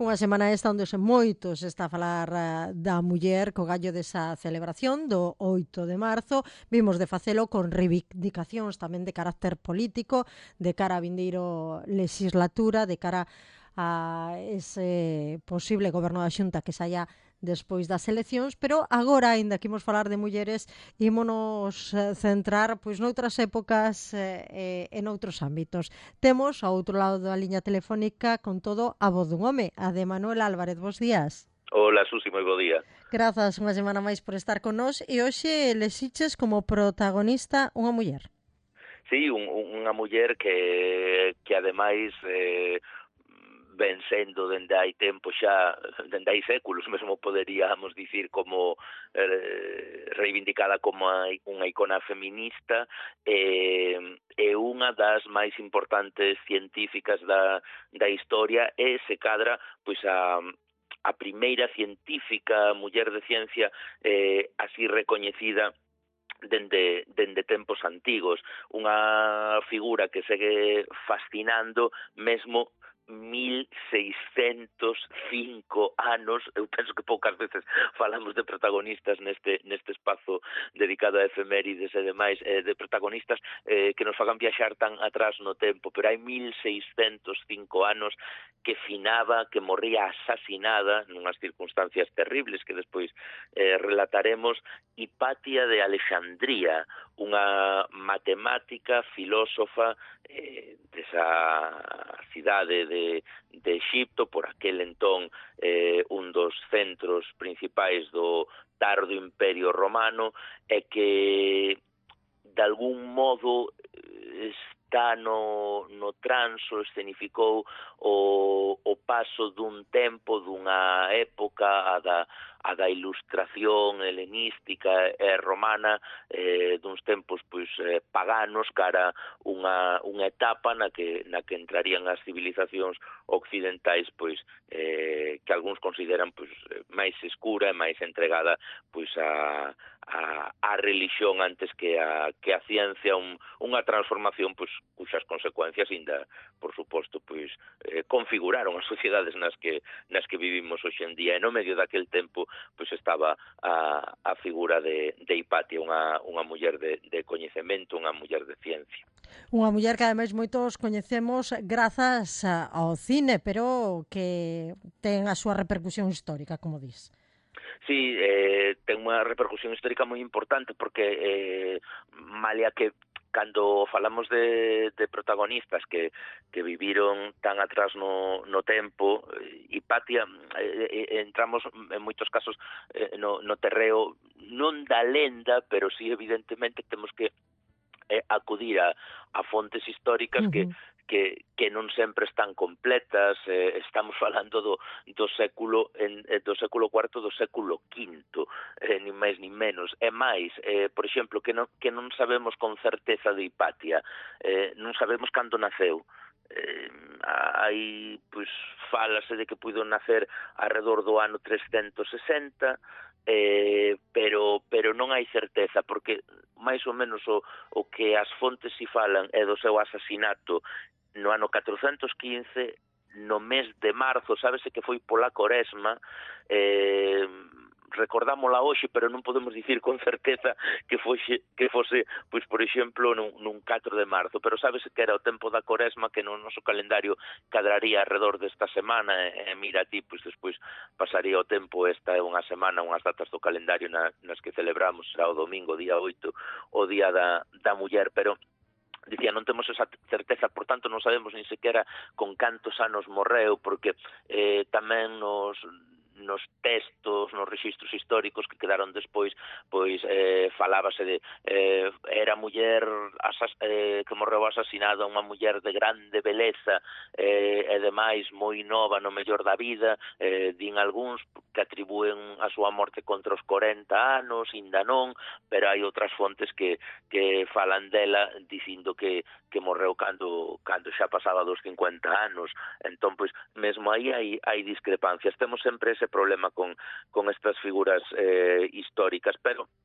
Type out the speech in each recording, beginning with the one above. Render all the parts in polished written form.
Unha semana esta onde moito se está a falar da muller co gallo desa celebración do 8 de marzo. Vimos de facelo con reivindicacións tamén de carácter político, de cara a vindeiro legislatura, de cara a ese posible goberno da Xunta que saia despois das eleccións, pero agora, aínda que imos falar de mulleres, ímonos centrar pois noutras épocas e noutros ámbitos. Temos ao outro lado da liña telefónica con todo a voz dun home, a de Manuel Álvarez. Bos días. Hola, Susi, moi bo día. Grazas unha semana máis por estar con nós e hoxe lexiches como protagonista unha muller. Sí, unha muller que ademais ven sendo dende hai tempo xa, dende hai séculos mesmo poderíamos dicir como reivindicada como unha icona feminista e unha das máis importantes científicas da historia e se cadra pois a primeira científica muller de ciencia así recoñecida dende tempos antigos, unha figura que segue fascinando mesmo 1605 anos. Eu penso que poucas veces falamos de protagonistas neste espazo dedicado a efemérides e demais, de protagonistas que nos fagan viaxar tan atrás no tempo, pero hai 1605 anos que finaba, que morría asasinada nunhas circunstancias terribles que despois relataremos, Hipatia de Alexandría, unha matemática, filósofa desa cidade de Exipto, por aquel entón un dos centros principais do tardo Imperio Romano, e que de algún modo está no transo, escenificou o paso dun tempo, dunha época, a da ilustración helenística e romana, duns tempos pois paganos cara unha etapa na que entrarían as civilizacións occidentais pois que algúns consideran pois máis escura e máis entregada pois a religión antes que a ciencia, unha transformación pois cuxas consecuencias ainda, por suposto, pois configuraron as sociedades nas que vivimos hoxe en día, e no medio daquel tempo pois estaba a figura de Hipatia, unha muller de coñecemento, unha muller de ciencia. Unha muller que ademais moitos coñecemos grazas ao cine, pero que ten a súa repercusión histórica, como dis. Sí, ten unha repercusión histórica moi importante porque malia que cando falamos de protagonistas que viviron tan atrás no tempo, Hipatia, entramos en moitos casos no terreo non da lenda, pero sí evidentemente temos que acudir a fontes históricas que non sempre están completas. Estamos falando do século IV, do século V, nin máis nin menos. E máis, por exemplo, que non sabemos con certeza de Hipatia, non sabemos cando naceu. Hai, pois, falase de que puido nacer alrededor do ano 360, pero non hai certeza, porque máis ou menos o que as fontes si falan é do seu asasinato no ano 415, no mes de marzo, sábese que foi pola Coresma, recordámola hoxe, pero non podemos dicir con certeza que fose, pois, por exemplo, nun 4 de marzo, pero sábese que era o tempo da Coresma, que no noso calendario cadraría alrededor desta semana, e mira ti, pois despois pasaría o tempo, esta é unha semana, unhas datas do calendario nas que celebramos, será o domingo, día 8, o Día da Muller, pero dicía, non temos esa certeza, por tanto non sabemos nin sequera con cantos anos morreu, porque tamén nos textos, nos registros históricos que quedaron despois, pois falábase de era muller que morreu asasinada, unha muller de grande beleza e demais, moi nova no mellor da vida, din algúns que atribúen a súa morte contra os 40 anos, ainda non, pero hai outras fontes que falan dela dicindo que morreu cando xa pasaba dos 50 anos. Entón, pois, mesmo aí hai discrepancias. Temos sempre ese problema con estas figuras históricas, pero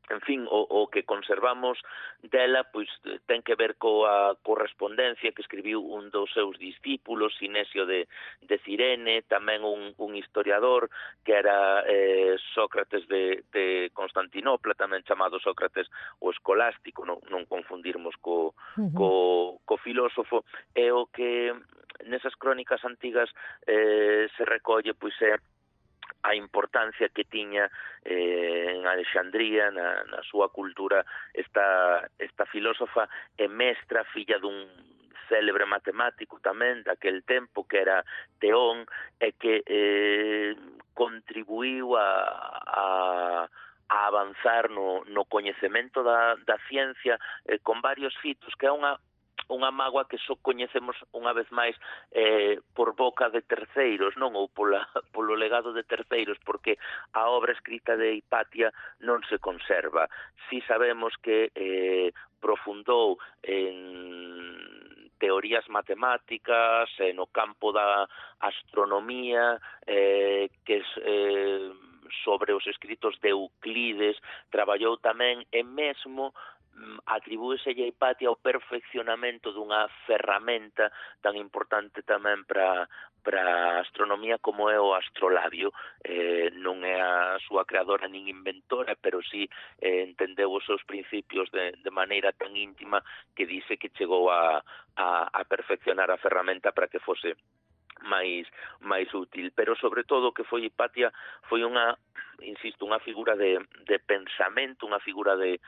en fin, o que conservamos dela, pois ten que ver coa correspondencia que escribiu un dos seus discípulos, Sinesio de Cirene, tamén un historiador que era Sócrates de Constantinopla, tamén chamado Sócrates o Escolástico, non confundirmos co filósofo, e o que nesas crónicas antigas se recolle, pois é a importancia que tiña en Alexandría, na súa cultura, esta filósofa e mestra, filla dun célebre matemático tamén daquel tempo, que era Teón, e que contribuiu a avanzar no coñecemento da ciencia con varios fitos, que é unha mágoa que só coñecemos unha vez máis por boca de terceiros, non, ou polo legado de terceiros, porque a obra escrita de Hipatia non se conserva. Si sabemos que profundou en teorías matemáticas, no campo da astronomía, que sobre os escritos de Euclides traballou tamén, e mesmo atribúese a Hipatia o perfeccionamento dunha ferramenta tan importante tamén para a astronomía como é o astrolabio. Non é a súa creadora nin inventora, pero sí entendeu os seus principios de maneira tan íntima que dice que chegou a perfeccionar a ferramenta para que fose máis útil. Pero sobre todo o que foi Hipatia foi unha figura de pensamento, unha figura de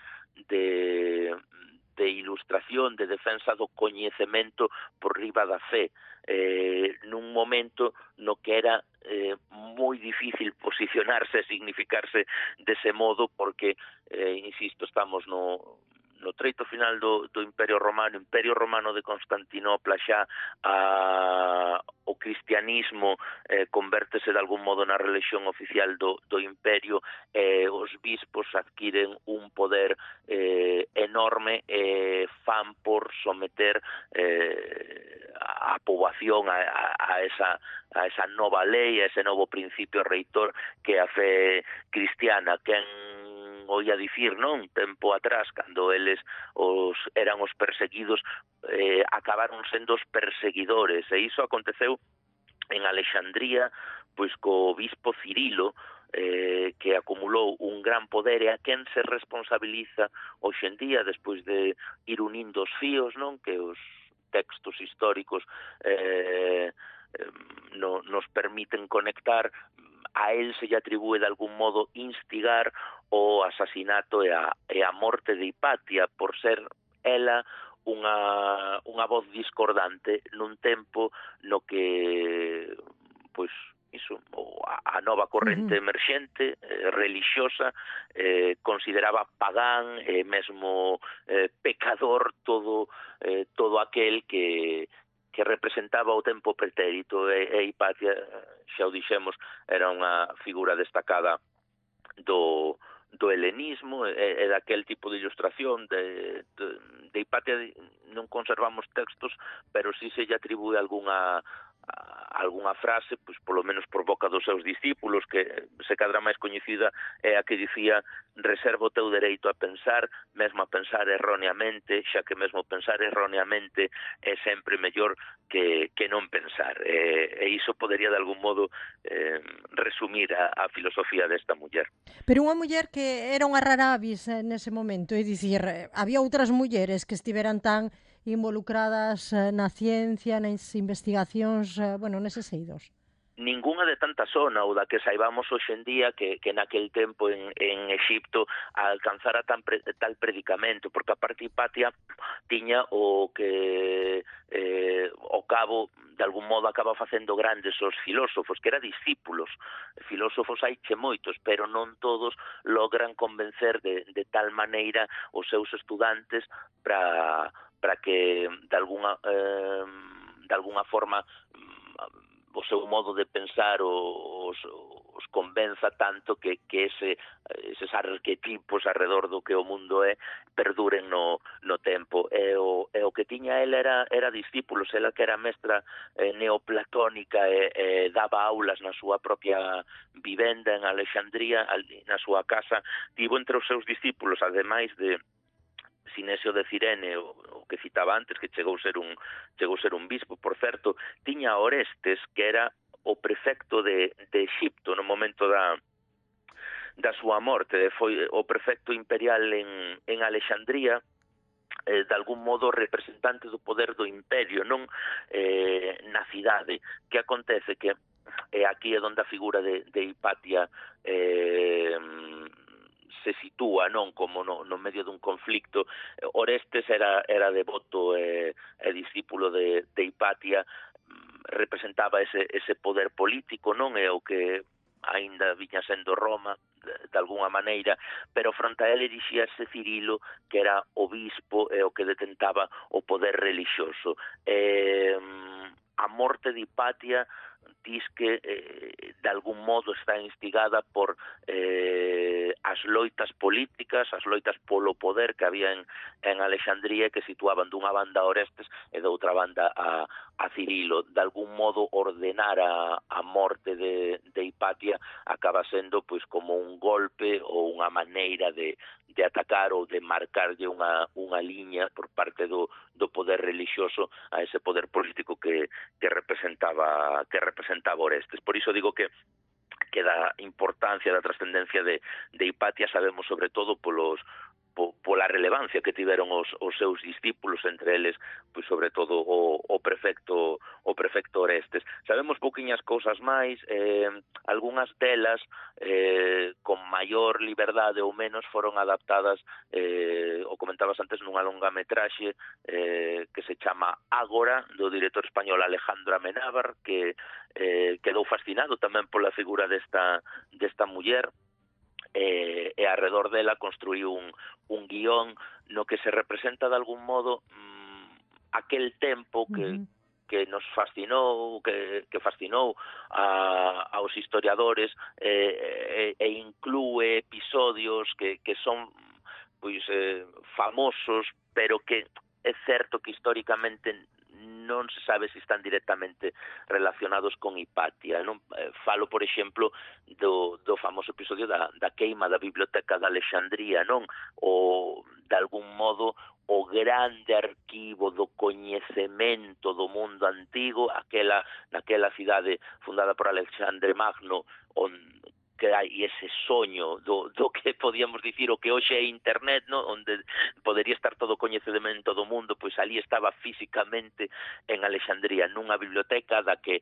ilustración, de defensa do coñecemento por riba da fe, nun momento no que era moi difícil posicionarse e significarse dese modo, porque, insisto, estamos no treito final do Imperio Romano de Constantinopla, xa o cristianismo convértese de algún modo na religión oficial do imperio, os bispos adquiren un poder enorme e fan por someter a poboación a esa nova lei, a ese novo principio reitor que a fe cristiana. Quen oía dicir, non, tempo atrás, cando eles eran os perseguidos, acabaron sendo os perseguidores, e iso aconteceu en Alexandría, pois co bispo Cirilo, que acumulou un gran poder, e a quen se responsabiliza hoxe en día, despois de ir unindo os fíos, non, que os textos históricos nos permiten conectar. A él se lle atribúe de algún modo instigar o asasinato e a morte de Hipatia por ser ela unha voz discordante nun tempo no que, pois, iso, a nova corrente emerxente relixiosa consideraba pagán e mesmo pecador todo aquel que representaba o tempo pretérito, e Hipatia, xa o dixemos, era unha figura destacada do helenismo e daquel tipo de ilustración. De Hipatia non conservamos textos, pero si se lle atribúe algunha frase, pois polo menos por boca dos seus discípulos, que se cadra máis coñecida é a que dicía: reservo o teu dereito a pensar, mesmo a pensar erróneamente, xa que mesmo pensar erróneamente é sempre mellor que non pensar. E iso podería de algún modo resumir a filosofía desta muller. Pero unha muller que era unha rara avis nese momento, é dicir, había outras mulleres que estiveran tan involucradas na ciencia, nas investigacións, neses eidos? Ningunha de tanta sona, ou da que saibamos hoxe en día, que naquel tempo en Exipto alcanzara tal predicamento, porque a parte Hipatia tiña o que ao cabo de algún modo acaba facendo grandes os filósofos, que eran discípulos. Filósofos haiche moitos, pero non todos logran convencer de tal maneira os seus estudantes para que de alguna forma o seu modo de pensar os convenza tanto que eses arquetipos arredor do que o mundo é perduren no tempo. É o o que tiña ela era discípulos, ela que era mestra neoplatónica e daba aulas na súa propia vivenda en Alexandría, na súa casa, tivo entre os seus discípulos, ademais de Sinesio de Cirene, o que citaba antes, que chegou ser un bispo, por certo, tiña a Orestes, que era o prefecto de Exipto no momento da súa morte, foi o prefecto imperial en Alexandría, de algún modo representante do poder do imperio, non na cidade. Que acontece que aquí é onde a figura de Hipatia se sitúa, non, como no medio dun conflicto. Orestes era devoto e discípulo de Hipatia, representaba ese poder político, non, é o que aínda viña sendo Roma de alguna maneira, pero fronte a ele erixíase Cirilo, que era o bispo e o que detentaba o poder relixioso. A morte de Hipatia dis que de algún modo está instigada por as loitas políticas, as loitas polo poder que había en Alexandría, que situaban dunha banda a Orestes e de outra banda a Cirilo. De algún modo ordenar a morte de Hipatia acaba sendo pois como un golpe ou unha maneira de atacar ou de marcarlle unha liña por parte do poder relixioso a ese poder político que representaba Orestes. Por iso digo que da importancia, da trascendencia de Hipatia sabemos sobre todo pola relevancia que tiveron os seus discípulos, entre eles, pois sobre todo o prefecto Orestes. Sabemos pouquiñas cousas máis, algunhas delas con maior liberdade ou menos foron adaptadas, o comentabas antes, nunha longametraxe que se chama Ágora, do director español Alejandro Amenábar, que quedou fascinado tamén pola figura desta muller, e arredor dela construiu un guión no que se representa de algún modo aquel tempo que nos fascinou, que fascinou aos historiadores, e inclúe episodios que son pois famosos, pero que é certo que históricamente non se sabe se están directamente relacionados con Hipatia. Non falo, por exemplo, do famoso episodio da queima da biblioteca de Alexandría, non? O de algún modo o grande arquivo do coñecemento do mundo antigo, naquela cidade fundada por Alexandre Magno, que hai ese soño do que podíamos dicir o que hoxe é internet, no? Onde podería estar todo o coñecemento do mundo, pois ali estaba físicamente en Alexandría, nunha biblioteca da que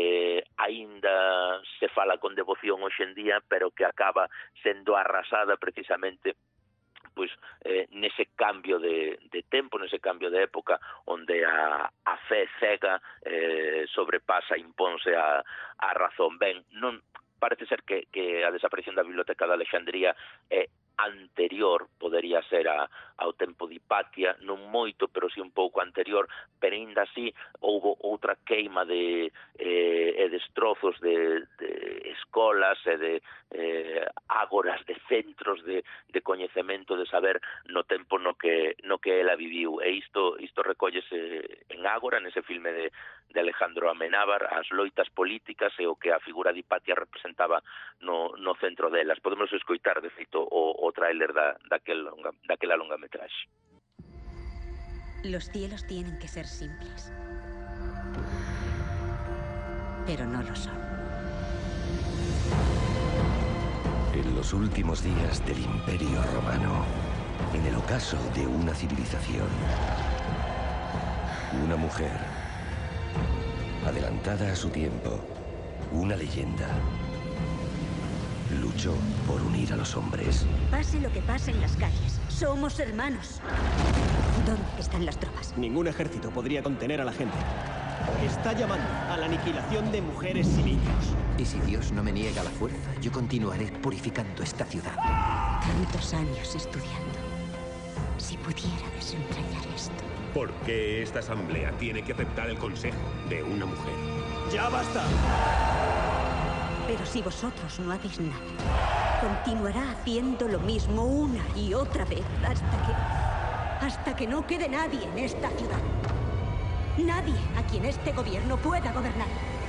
aínda se fala con devoción hoxe en día, pero que acaba sendo arrasada precisamente pois nese cambio de tempo, nese cambio de época, onde a fe cega sobrepasa, imponse a razón. Ben, non parece ser que a desaparición da Biblioteca de Alexandría é anterior, podería ser ao tempo de Hipatia, non moito, pero si un pouco anterior, pero ainda así houve outra queima e destrozos de escolas e de ágoras, de centros de coñecemento, de saber no tempo no que ela viviu. E isto recóllese en Ágora, nese filme de Alejandro Amenábar, as loitas políticas e o que a figura de Hipatia representaba no centro delas. Podemos escoitar, de feito, o tráiler daquela longametraxe. Los cielos tienen que ser simples, pero no lo son. En los últimos días del Imperio Romano, en el ocaso de una civilización, una mujer, adelantada a su tiempo, una leyenda, luchó por unir a los hombres. Pase lo que pase en las calles, somos hermanos. ¿Dónde están las tropas? Ningún ejército podría contener a la gente. Está llamando a la aniquilación de mujeres y niños. Y si Dios no me niega la fuerza, yo continuaré purificando esta ciudad. Tantos años estudiando. Si pudiera desentrañar esto. ¿Por qué esta asamblea tiene que aceptar el consejo de una mujer? ¡Ya basta! Pero si vosotros no hacéis nada, continuará haciendo lo mismo una y otra vez hasta que no quede nadie en esta ciudad. Nadie a quien este gobierno pueda gobernar.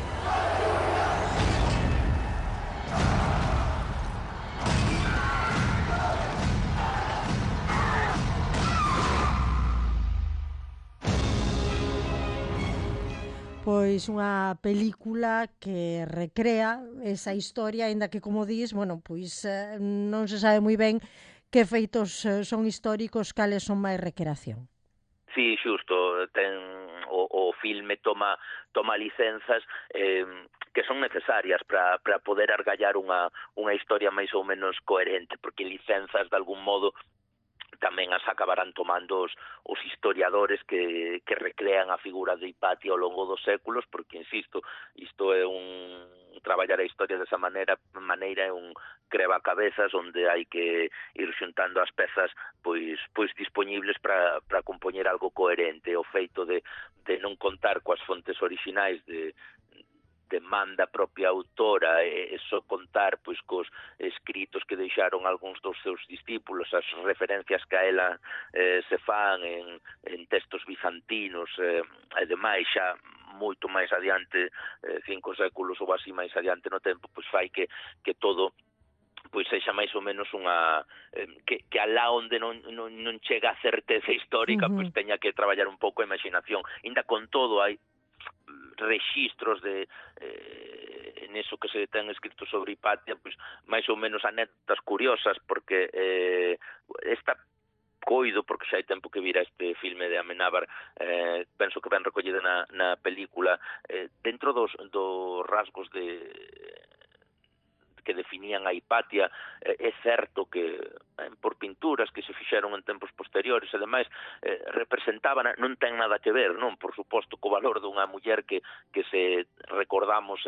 Pois unha película que recrea esa historia, aínda que, como dis, bueno, pois non se sabe moi ben que feitos son históricos, cales son máis recreación. Sí, xusto, o filme toma licenzas que son necesarias para poder argallar unha historia máis ou menos coherente, porque licenzas de algún modo tamén as acabarán tomando os historiadores que recrean a figura de Hipatia ao longo dos séculos, porque, insisto, isto é traballar a historia desa maneira é un crevacabezas onde hai que ir xuntando as pezas pois dispoñibles para compoñer algo coherente. O feito de non contar coas fontes orixinais de manda propia autora e só contar pois cos escritos que deixaron algúns dos seus discípulos, as referencias que a ela se fan en textos bizantinos e demais, xa moito máis adiante, 5 séculos ou así máis adiante no tempo, pois fai que todo pois sexa máis ou menos unha que alá onde non chega a certeza histórica, pois teña que traballar un pouco a imaginación. Ainda con todo hai rexistros de neso que se ten escrito sobre Hipatia, pois máis ou menos anécdotas curiosas, porque esta coido, porque xa hai tempo que vira este filme de Amenábar, penso que ben recollida na película, dentro dos rasgos que definían a Hipatia, é certo que por pinturas que se fixeron en tempos posteriores e demais, representaban, non ten nada que ver, non, por suposto, co valor dunha muller que se recordamos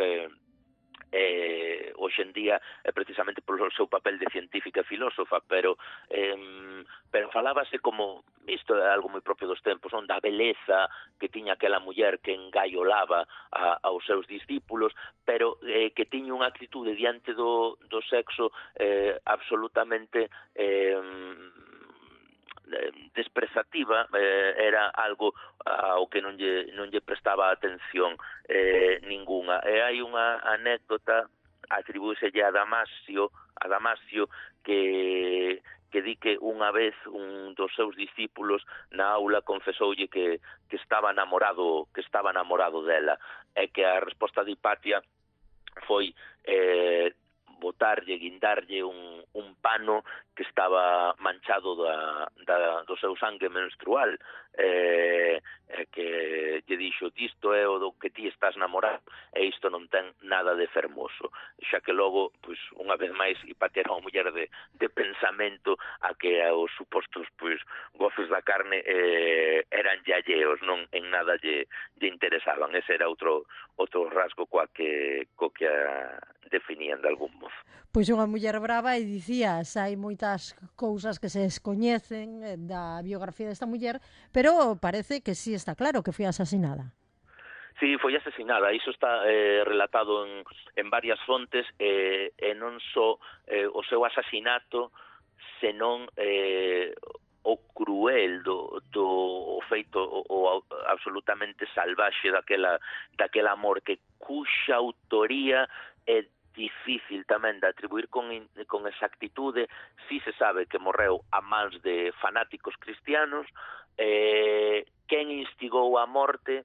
hoxe en día precisamente polo seu papel de científica e filósofa, pero falábase como, isto é algo moi propio dos tempos, non, da beleza que tiña aquela muller que engaiolaba aos seus discípulos, pero que tiña unha actitude diante do sexo absolutamente desprezativa, era algo ao que non lle prestaba atención ningunha. E hai unha anécdota, atribúeselle a Damasio que di que unha vez un dos seus discípulos na aula confesoulle que estaba enamorado dela, e que a resposta de Hipatia foi guindarlle un pano que estaba manchado do seu sangue menstrual, que lle dixo: isto é o do que ti estás namorado e isto non ten nada de fermoso, xa que logo, pois, unha vez máis, Hipatia era unha muller de pensamento a que os supostos goces da carne eran alleos, non en nada lle interesaban. Ese era outro rasgo co que definían de algún modo. Pois unha muller brava, e dicías, hai moitas cousas que se descoñecen da biografía desta muller, pero parece que sí está claro que foi asesinada. Sí, foi asesinada, iso está relatado en varias fontes, e non só o seu asasinato, senón o cruel do feito, o absolutamente salvaxe daquela amor, que cuxa autoría é difícil tamén de atribuir con exactitude. Si se sabe que morreu a mans de fanáticos cristianos, quen instigou a morte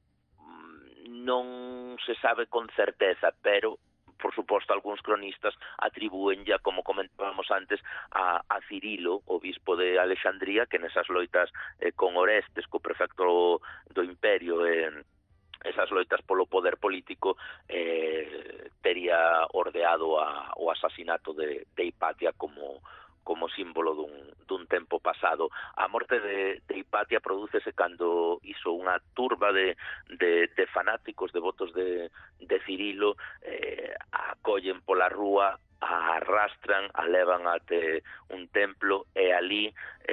non se sabe con certeza, pero por suposto algúns cronistas atribúen ya, como comentábamos antes, a Cirilo, obispo de Alexandría, que nesas loitas con Orestes, co prefecto do imperio, esas loitas polo poder político, tería ordeado o asasinato de Hipatia como símbolo dun tempo pasado. A morte de Hipatia prodúcese cando iso unha turba de fanáticos devotos de Cirilo acollen pola rúa, a arrastran, a levan até un templo e ali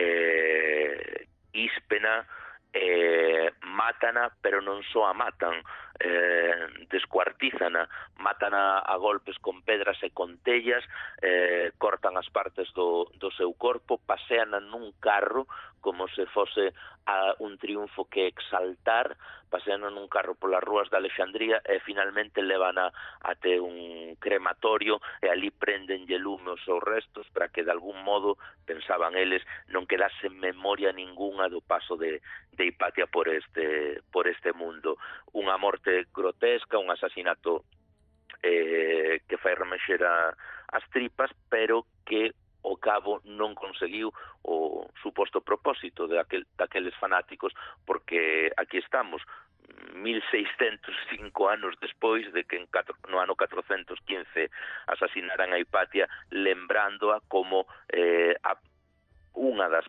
íspena, mátana, pero non só a matan, descuartízana, matan a golpes con pedras e con tellas, cortan as partes do seu corpo, pasean nun carro como se fose un triunfo que exaltar, pasean nun carro polas rúas de Alexandría e finalmente levan até un crematorio e ali prendenlle lume os seus restos para que de algún modo, pensaban eles, non quedase memoria ninguna do paso de Hipatia por este mundo. Unha morte grotesca, un asasinato que fai remexer as tripas, pero que ao cabo non conseguiu o suposto propósito daqueles fanáticos, porque aquí estamos 1605 anos despois de que no ano 415 asasinaran a Hipatia, lembrándoa como unha das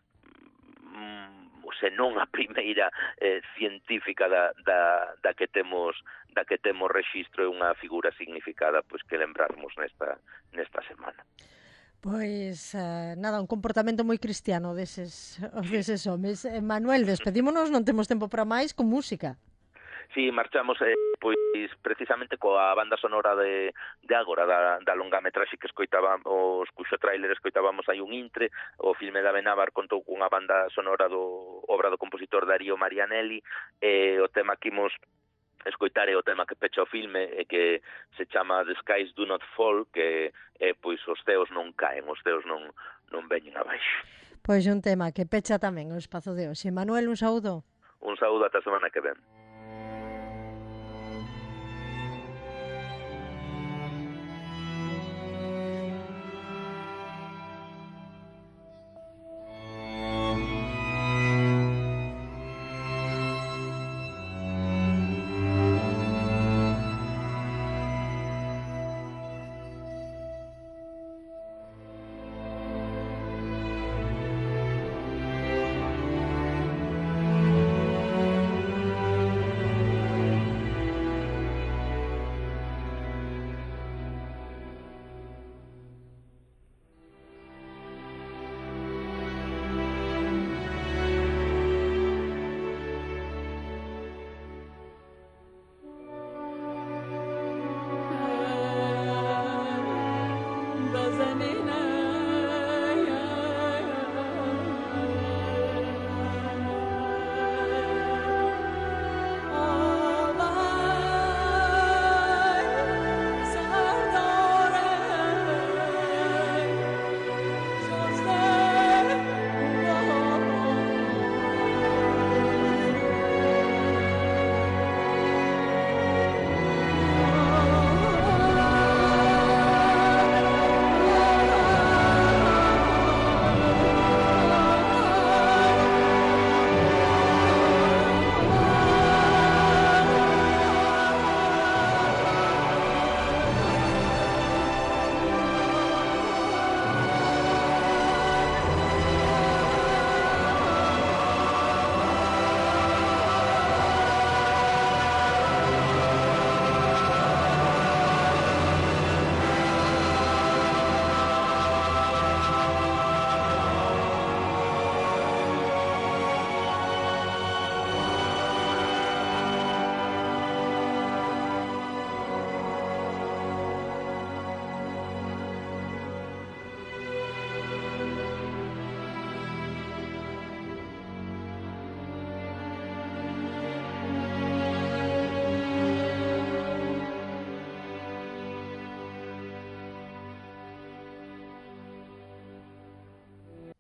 senón a primeira científica da que temos rexistro, é unha figura significada pois que lembrarmos nesta semana. Pois, nada, un comportamento moi cristiano deses homes. Manuel, despedímonos, non temos tempo para máis, con música. Sí, marchamos pois precisamente coa banda sonora de agora da longametraxe que escoitábamos, cuxo tráiler escoitábamos aí un intre. O filme de Amenábar contou cunha banda sonora obra do compositor Darío Marianelli, e o tema que imos escoitar é o tema que pecha o filme e que se chama The Skies Do Not Fall, que pois os ceos non caen, os ceos non veñen abaixo. Pois un tema que pecha tamén o espazo de hoxe. Manuel, un saúdo. Un saúdo ata a semana que ven.